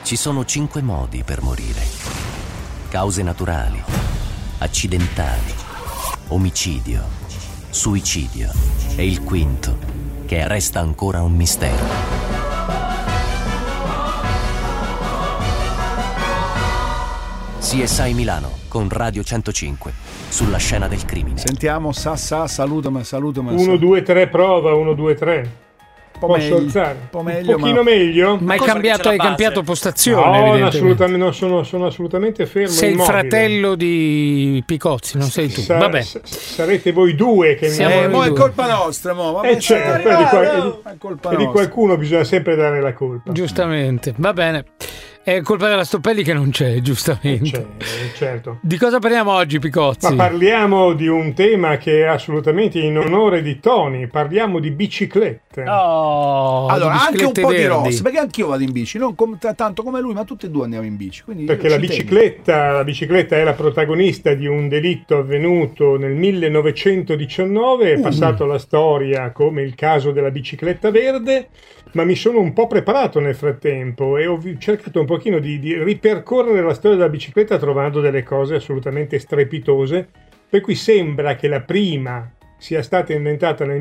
Ci sono 5 modi per morire: cause naturali, accidentali, omicidio, suicidio e il quinto, che resta ancora un mistero. CSI Milano con Radio 105 sulla scena del crimine. Sentiamo, salutami. 1, 2, 3, prova, 1, 2, 3. Posso alzare? Un pochino meglio? Ma hai cambiato postazione? No, assolutamente, sono assolutamente fermo. Sei immobile. il fratello di Picozzi, non sei tu. Vabbè. Sarete voi due che mo è colpa nostra, mo. Certo, di qualcuno bisogna sempre dare la colpa. Giustamente, va bene. È colpa della Stoppelli che non c'è, giustamente. Certo. Di cosa parliamo oggi, Picozzi? Ma parliamo di un tema che è assolutamente in onore di Tony. Parliamo di biciclette. Allora, anche un po' verdi. di Ross, perché anch'io vado in bici, non tanto come lui, ma tutti e due andiamo in bici. Perché la bicicletta è la protagonista di un delitto avvenuto nel 1919, è passato alla storia come il caso della bicicletta verde, ma mi sono un po' preparato nel frattempo e ho cercato un pochino di ripercorrere la storia della bicicletta trovando delle cose assolutamente strepitose, per cui sembra che la prima sia stata inventata nel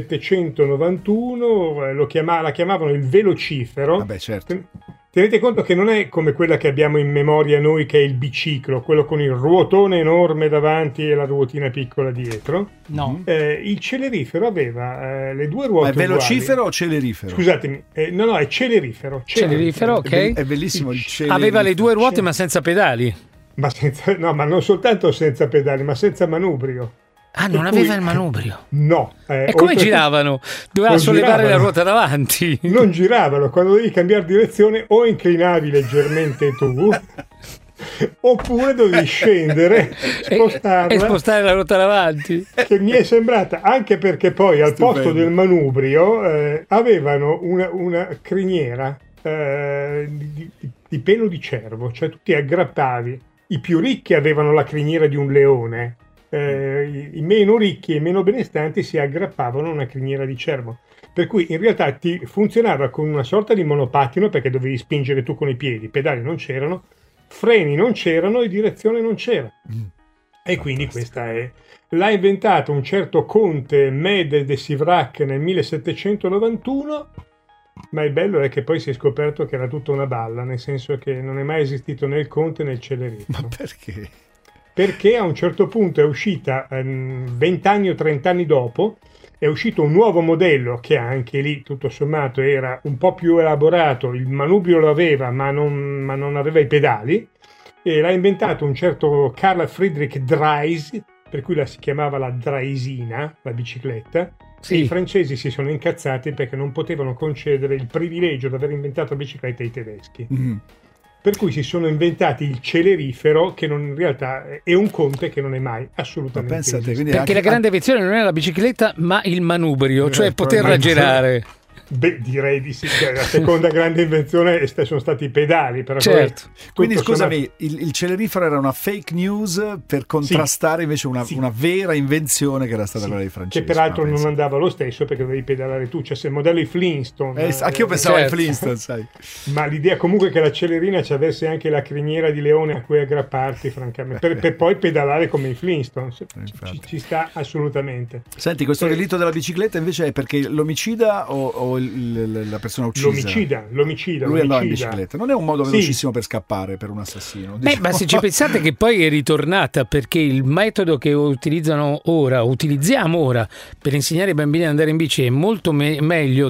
1791, la chiamavano il velocifero. Vabbè, certo. Tenete conto che non è come quella che abbiamo in memoria noi, che è il biciclo, quello con il ruotone enorme davanti e la ruotina piccola dietro. No. Il celerifero aveva le due ruote. Ma è velocifero o celerifero? Scusatemi, no, è celerifero. Celerifero, ok. È bellissimo il celerifero. Aveva le due ruote ma senza pedali. Ma non soltanto senza pedali, ma senza manubrio. Ah, non aveva il manubrio? No. E come giravano? Doveva sollevare la ruota davanti. Non giravano, quando dovevi cambiare direzione o inclinavi leggermente tu oppure dovevi scendere, spostarla e spostare la ruota davanti. Che mi è sembrata, anche perché poi al posto del manubrio avevano una criniera di pelo di cervo, cioè tu ti aggrappavi. I più ricchi avevano la criniera di un leone. I meno ricchi e meno benestanti si aggrappavano a una criniera di cervo, per cui in realtà ti funzionava con una sorta di monopattino, perché dovevi spingere tu con i piedi, pedali non c'erano, freni non c'erano e direzione non c'era. E quindi questa l'ha inventato un certo conte Mede de Sivrac nel 1791, ma il bello è che poi si è scoperto che era tutta una balla, nel senso che non è mai esistito né il conte né il celerifero. Ma perché? Perché a un certo punto è uscita 20 anni o 30 anni dopo, è uscito un nuovo modello che anche lì tutto sommato era un po' più elaborato, il manubrio lo aveva ma non aveva i pedali, e l'ha inventato un certo Carl Friedrich Dreis, per cui la si chiamava la Dreisina, la bicicletta. Sì. E i francesi si sono incazzati perché non potevano concedere il privilegio di aver inventato la bicicletta ai tedeschi. Per cui si sono inventati il celerifero, che in realtà è un conte che non è mai assolutamente esistito. Perché la grande invenzione non è la bicicletta, ma il manubrio, cioè poterla girare. Beh, direi di sì. La seconda grande invenzione sono stati i pedali. Però certo. Quindi scusami, il celerifero era una fake news per contrastare invece una vera invenzione che era stata quella dei francesi. Che peraltro non andava lo stesso, perché dovevi pedalare tu. Cioè, se il modello i Flintstone. Anche io pensavo ai Flintstone, sai. Ma l'idea comunque che la celerina ci avesse anche la criniera di leone a cui aggrapparti, francamente, per poi pedalare come i Flintstone. Ci sta assolutamente. Senti, questo delitto della bicicletta invece è perché l'omicida o la persona uccisa? L'omicida. Lui andava in bicicletta. Non è un modo velocissimo per scappare per un assassino. Ma se ci pensate che poi è ritornata, perché il metodo che utilizziamo ora per insegnare ai bambini ad andare in bici è molto meglio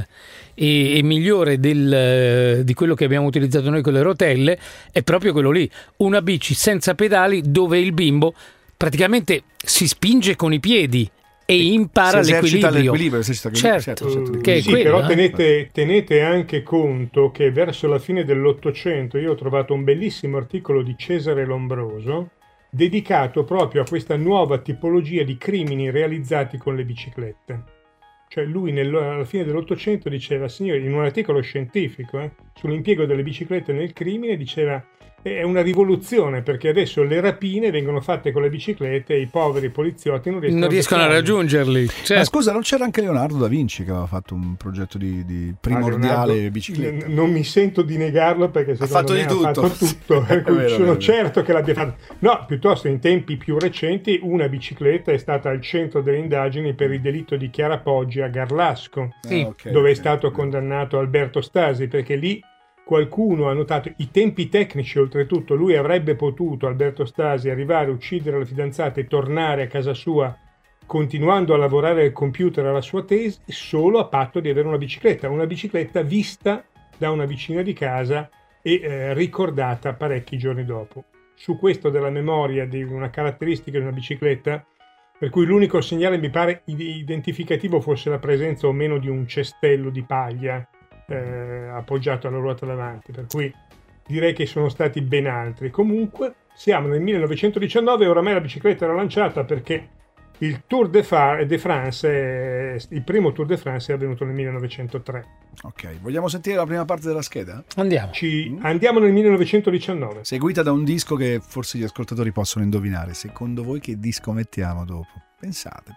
e migliore di quello che abbiamo utilizzato noi con le rotelle, è proprio quello lì, una bici senza pedali dove il bimbo praticamente si spinge con i piedi e impara l'equilibrio. Certo, che è quello, però tenete anche conto che verso la fine dell'Ottocento io ho trovato un bellissimo articolo di Cesare Lombroso dedicato proprio a questa nuova tipologia di crimini realizzati con le biciclette. Cioè lui alla fine dell'Ottocento diceva, signori, in un articolo scientifico sull'impiego delle biciclette nel crimine, diceva: è una rivoluzione, perché adesso le rapine vengono fatte con le biciclette e i poveri poliziotti non riescono a raggiungerli. Certo. Ma scusa, non c'era anche Leonardo da Vinci che aveva fatto un progetto di primordiale bicicletta? Non mi sento di negarlo, perché secondo me ha fatto tutto. Per cui sono certo che l'abbia fatto. No, piuttosto in tempi più recenti una bicicletta è stata al centro delle indagini per il delitto di Chiara Poggi a Garlasco, dove è stato condannato Alberto Stasi, perché lì qualcuno ha notato i tempi tecnici. Oltretutto lui avrebbe potuto, Alberto Stasi, arrivare, uccidere la fidanzata e tornare a casa sua continuando a lavorare al computer alla sua tesi, solo a patto di avere una bicicletta vista da una vicina di casa e ricordata parecchi giorni dopo. Su questo della memoria di una caratteristica di una bicicletta, per cui l'unico segnale mi pare identificativo fosse la presenza o meno di un cestello di paglia appoggiato alla ruota davanti, per cui direi che sono stati ben altri. Comunque siamo nel 1919 e oramai la bicicletta era lanciata, perché il Tour de France, il primo Tour de France è avvenuto nel 1903. Ok, vogliamo sentire la prima parte della scheda? Andiamo nel 1919. Seguita da un disco che forse gli ascoltatori possono indovinare. Secondo voi che disco mettiamo dopo? Pensate.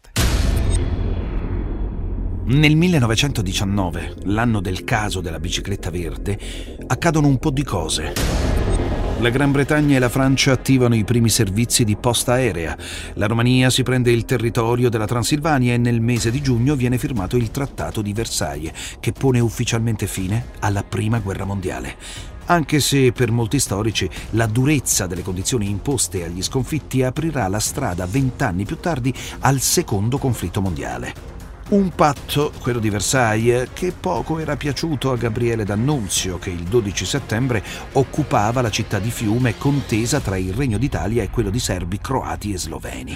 Nel 1919, l'anno del caso della bicicletta verde, accadono un po' di cose. La Gran Bretagna e la Francia attivano i primi servizi di posta aerea. La Romania si prende il territorio della Transilvania e nel mese di giugno viene firmato il Trattato di Versailles, che pone ufficialmente fine alla Prima Guerra Mondiale. Anche se per molti storici la durezza delle condizioni imposte agli sconfitti aprirà la strada 20 anni più tardi al Secondo Conflitto Mondiale. Un patto, quello di Versailles, che poco era piaciuto a Gabriele D'Annunzio, che il 12 settembre occupava la città di Fiume, contesa tra il Regno d'Italia e quello di serbi, croati e sloveni.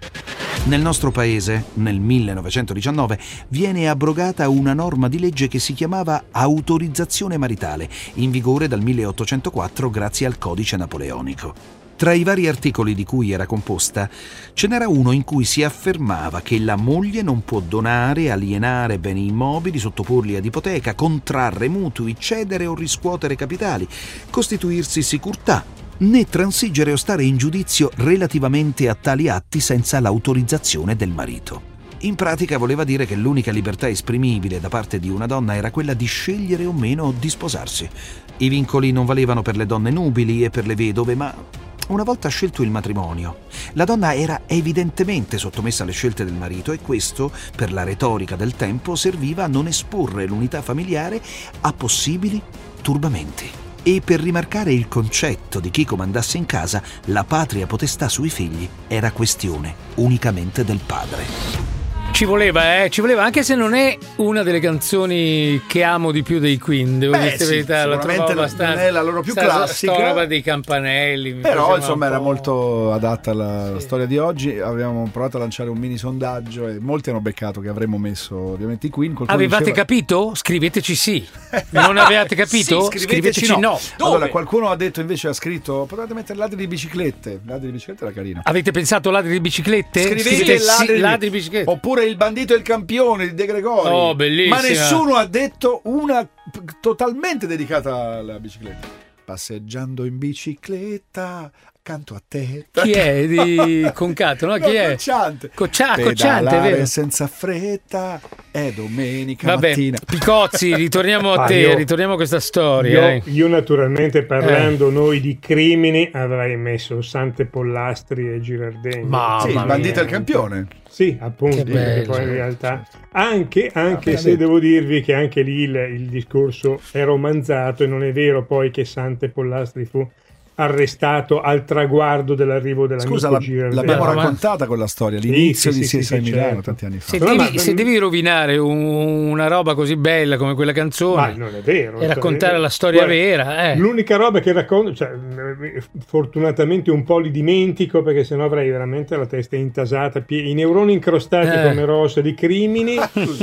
Nel nostro paese, nel 1919, viene abrogata una norma di legge che si chiamava autorizzazione maritale, in vigore dal 1804 grazie al Codice Napoleonico. Tra i vari articoli di cui era composta, ce n'era uno in cui si affermava che la moglie non può donare, alienare beni immobili, sottoporli ad ipoteca, contrarre mutui, cedere o riscuotere capitali, costituirsi sicurtà, né transigere o stare in giudizio relativamente a tali atti senza l'autorizzazione del marito. In pratica voleva dire che l'unica libertà esprimibile da parte di una donna era quella di scegliere o meno di sposarsi. I vincoli non valevano per le donne nubili e per le vedove, ma una volta scelto il matrimonio, la donna era evidentemente sottomessa alle scelte del marito, e questo, per la retorica del tempo, serviva a non esporre l'unità familiare a possibili turbamenti. E per rimarcare il concetto di chi comandasse in casa, la patria potestà sui figli era questione unicamente del padre. Ci voleva, anche se non è una delle canzoni che amo di più dei Queen, devo dire la verità, la trovo abbastanza, non è la loro più classica, sta roba dei campanelli, però insomma era molto adatta alla storia di oggi. Avevamo provato a lanciare un mini sondaggio e molti hanno beccato che avremmo messo ovviamente i Queen. Avevate capito? Scriveteci sì. Non avevate capito? Sì, scriveteci no. Allora qualcuno ha detto, invece ha scritto, potete mettere ladri di biciclette. Ladri di biciclette era carino. Avete pensato ladri di biciclette? Scrivete ladri di biciclette. Oppure Il bandito e il campione di De Gregori. Oh, bellissima. Ma nessuno ha detto una totalmente dedicata alla bicicletta. Passeggiando in bicicletta accanto a te. Chi è? Di Concato, no? Chi è? Cocciante, è vero. Senza fretta è domenica mattina. Picozzi, ritorniamo a te, ritorniamo a questa storia. Io naturalmente, parlando noi di crimini, avrei messo Sante Pollastri e Girardengo. Il bandito e il campione. Sì, appunto, perché poi in realtà anche se devo dirvi che anche lì il discorso è romanzato, e non è vero poi che Sante Pollastri fu arrestato al traguardo dell'arrivo dell'amico Girardengo. L'abbiamo raccontata quella storia, l'inizio di CSI Milano, certo. tanti anni fa. Se devi rovinare una roba così bella come quella canzone, non è vero, e raccontare la storia vera, l'unica roba che racconto, fortunatamente un po' li dimentico, perché sennò avrei veramente la testa intasata, i neuroni incrostati come rossa di crimini.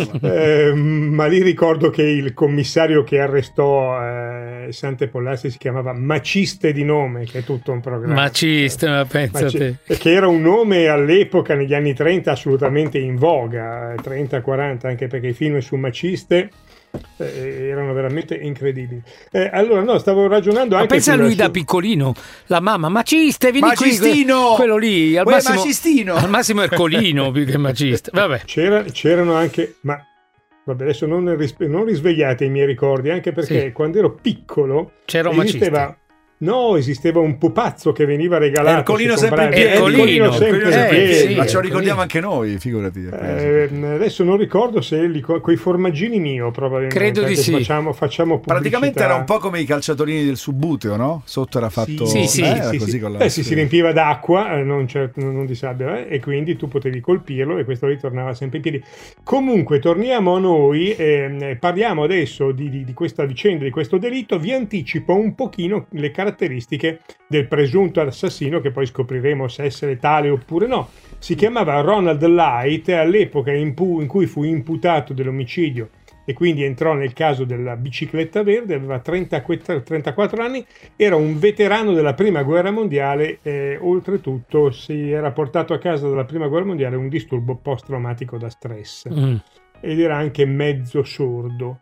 Ma lì ricordo che il commissario che arrestò Sante Pollastri si chiamava Maciste di nome, nome, che è tutto un programma. Macista, pensa te. Che era un nome all'epoca, negli anni 30, assolutamente in voga, 30-40, anche perché i film su maciste erano veramente incredibili. Allora, no, stavo ragionando anche. Ma pensa a lui da piccolino, la mamma, maciste, vieni Macistino! qui. Quello lì, al massimo, Macistino! Al massimo Ercolino più che macista. Vabbè. C'erano anche, ma vabbè, adesso non risvegliate i miei ricordi, anche perché quando ero piccolo c'era un esisteva un pupazzo che veniva regalato. Ercolino sempre piedi. Ma ce lo ricordiamo anche noi, figurati. Adesso non ricordo se coi formaggini mio, probabilmente. Credo di sì. Facciamo pubblicità. Praticamente era un po' come i calciatorini del subbuteo, no? Sotto era fatto si riempiva d'acqua, non di sabbia, e quindi tu potevi colpirlo e questo ritornava sempre in piedi. Comunque torniamo a noi, parliamo adesso di questa vicenda, di questo delitto. Vi anticipo un pochino le caratteristiche del presunto assassino, che poi scopriremo se essere tale oppure no. Si chiamava Ronald Light, all'epoca in cui fu imputato dell'omicidio e quindi entrò nel caso della bicicletta verde, aveva 34 anni, era un veterano della prima guerra mondiale e oltretutto si era portato a casa dalla prima guerra mondiale un disturbo post-traumatico da stress ed era anche mezzo sordo.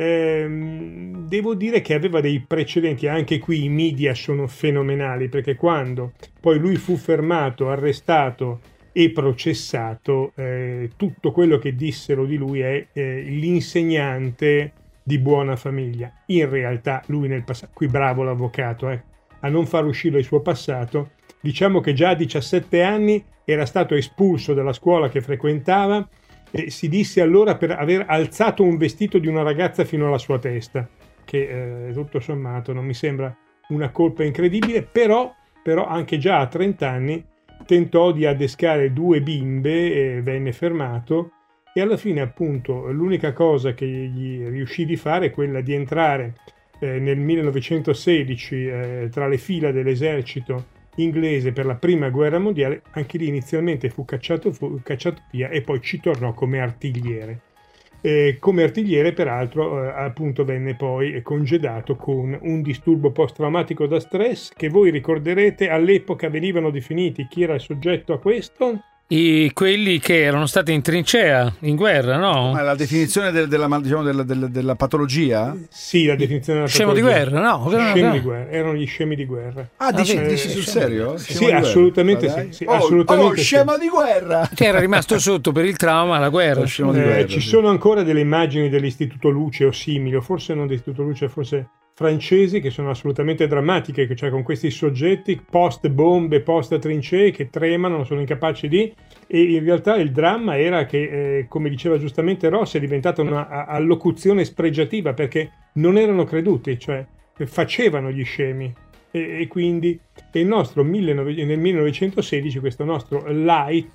Devo dire che aveva dei precedenti, anche qui i media sono fenomenali, perché quando poi lui fu fermato, arrestato e processato, tutto quello che dissero di lui è l'insegnante di buona famiglia. In realtà lui nel passato, qui bravo l'avvocato a non far uscire il suo passato, diciamo che già a 17 anni era stato espulso dalla scuola che frequentava e si disse allora per aver alzato un vestito di una ragazza fino alla sua testa, che tutto sommato non mi sembra una colpa incredibile, però anche già a 30 anni tentò di adescare 2 bimbe, venne fermato e alla fine appunto l'unica cosa che gli riuscì di fare è quella di entrare nel 1916 tra le fila dell'esercito inglese per la prima guerra mondiale. Anche lì inizialmente fu cacciato via e poi ci tornò come artigliere. Come artigliere peraltro appunto venne poi congedato con un disturbo post-traumatico da stress che voi ricorderete all'epoca venivano definiti, chi era il soggetto a questo? Quelli che erano stati in trincea, in guerra, no? Ma la definizione della patologia? Sì, la definizione della scemo patologia. Scemo di guerra, no? Scemi di guerra, erano gli scemi di guerra. Dici sul serio? Sì, assolutamente sì. Assolutamente scemo di guerra! Che era rimasto sotto per il trauma alla guerra. Ci sono ancora delle immagini dell'Istituto Luce o simili, o forse non dell'Istituto Luce, forse francesi, che sono assolutamente drammatiche, cioè con questi soggetti post bombe, post trincee che tremano, sono incapaci di, e in realtà il dramma era che come diceva giustamente Ross, è diventata una allocuzione spregiativa perché non erano creduti, cioè facevano gli scemi e quindi il nostro nel 1916 questo nostro Light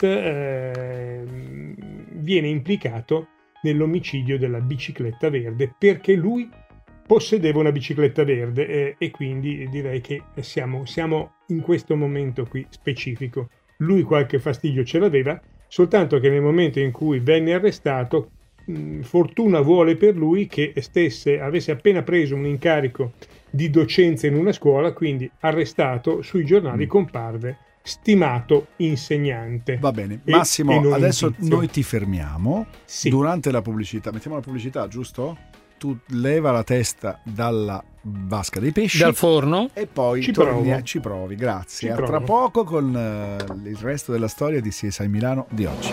viene implicato nell'omicidio della bicicletta verde perché lui possedeva una bicicletta verde e quindi direi che siamo in questo momento qui specifico. Lui qualche fastidio ce l'aveva, soltanto che nel momento in cui venne arrestato, fortuna vuole per lui che avesse appena preso un incarico di docenza in una scuola, quindi arrestato, sui giornali comparve stimato insegnante. Va bene, Massimo, adesso noi ti fermiamo. Sì. Durante la pubblicità, mettiamo la pubblicità, giusto? Tu leva la testa dalla vasca dei pesci, dal forno, e poi ci provi. Grazie. Tra poco con il resto della storia di CSI Milano di oggi.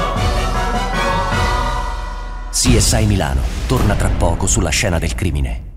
CSI Milano torna tra poco sulla scena del crimine.